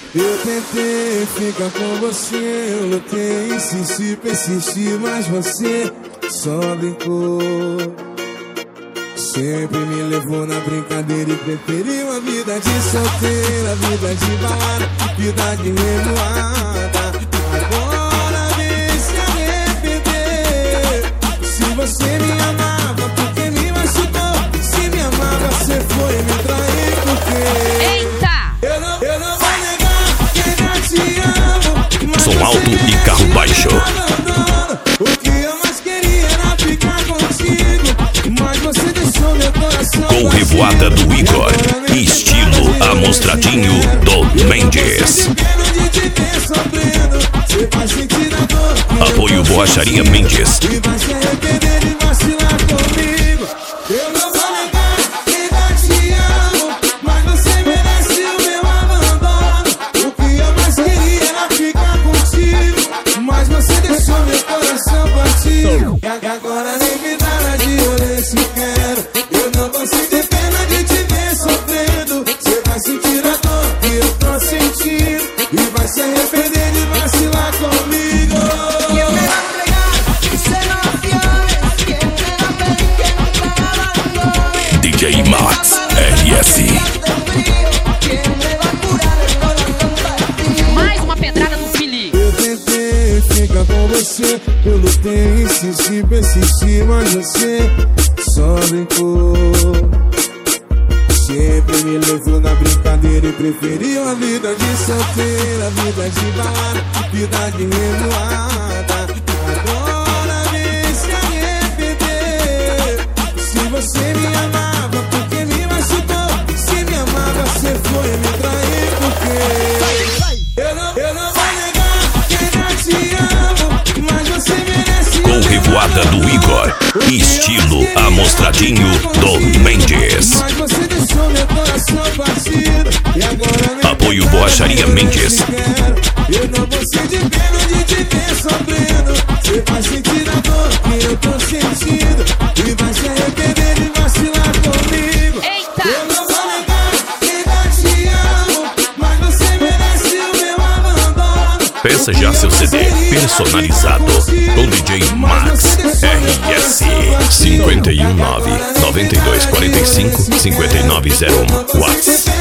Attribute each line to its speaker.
Speaker 1: Eu tentei ficar com você, eu lutei, insisti, persisti, mas você só brincou. Sempre me levou na brincadeira e preferiu a vida de solteira, vida de balada, vida de revoada. Agora vem se arrepender. Se você me amava, porque me machucou? Se me amava, você foi me trair, porque eu não vou negar que ainda te amo, mas
Speaker 2: som alto e carro baixo.
Speaker 1: O que eu mais queria era ficar contigo, mas você deixou meu coração
Speaker 2: Com revoada do Igor, estilo amostradinho do Mendes. Apoio Borracharia Mendes.
Speaker 1: E vai se arrepender de vacilar comigo. Eu não vou negar que ainda te amo, mas você merece o meu abandono. O que eu mais queria era ficar contigo, mas você deixou meu coração partir. E agora nem me dá de olhar se quero. Eu não consigo ter pena de te ver sofrendo. Você vai sentir a dor que eu tô sentindo e vai se arrepender de vacilar comigo.
Speaker 2: DJ Max RS.
Speaker 3: Mais uma pedrada no Fili.
Speaker 1: Eu tentei ficar com você, eu lutei, insisti, persisti, mas você só brincou. Sempre me levou na brincadeira e preferiu a vida de solteira, vida de balada, vida de revoada. Agora vem se arrepender. Se você me amava, porque me machucou? Se me amava, você foi me trair, porque eu não vou negar que ainda te amo, mas você merece.
Speaker 2: Com revoada do Igor, estilo amostradinho do Mendes.
Speaker 1: Mas você deixou meu coração partido e agora
Speaker 2: Apoio Borracharia Mendes.
Speaker 1: eu não vou sentir pena de te ver sofrendo. Você vai sentir a dor que eu tô sentindo e vai se arrepender de vacilar comigo.
Speaker 3: Eita!
Speaker 1: Eu não vou negar que ainda te amo, mas você merece o meu abandono.
Speaker 2: Peça já seu CD personalizado com DJ Max RS 519 9245 5901 WhatsApp.